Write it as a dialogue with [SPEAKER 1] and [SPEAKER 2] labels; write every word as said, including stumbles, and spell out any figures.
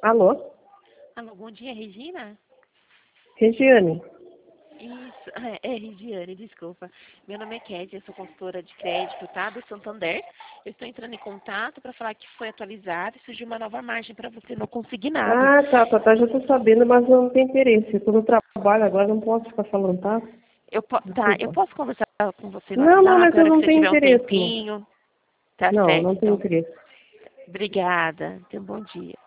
[SPEAKER 1] Alô?
[SPEAKER 2] Alô, bom dia, Regina?
[SPEAKER 1] Regiane.
[SPEAKER 2] Isso, é, é Regiane, desculpa. Meu nome é Kédia, eu sou consultora de crédito, tá, do Santander. Eu estou entrando em contato para falar que foi atualizado e surgiu uma nova margem para você no consignado.
[SPEAKER 1] Ah, tá, tá, tá, já tô sabendo, mas eu não tenho interesse. Eu tô no trabalho agora, não posso ficar falando, tá?
[SPEAKER 2] Eu po tá, eu
[SPEAKER 1] Desculpa.
[SPEAKER 2] posso conversar com você no
[SPEAKER 1] Não, não,
[SPEAKER 2] WhatsApp,
[SPEAKER 1] mas
[SPEAKER 2] a
[SPEAKER 1] eu
[SPEAKER 2] hora que
[SPEAKER 1] não
[SPEAKER 2] você
[SPEAKER 1] tenho
[SPEAKER 2] tiver um
[SPEAKER 1] interesse, não.
[SPEAKER 2] tempinho. Tá
[SPEAKER 1] Não,
[SPEAKER 2] certo,
[SPEAKER 1] não tenho
[SPEAKER 2] então.
[SPEAKER 1] interesse.
[SPEAKER 2] Obrigada. Tenha um bom dia.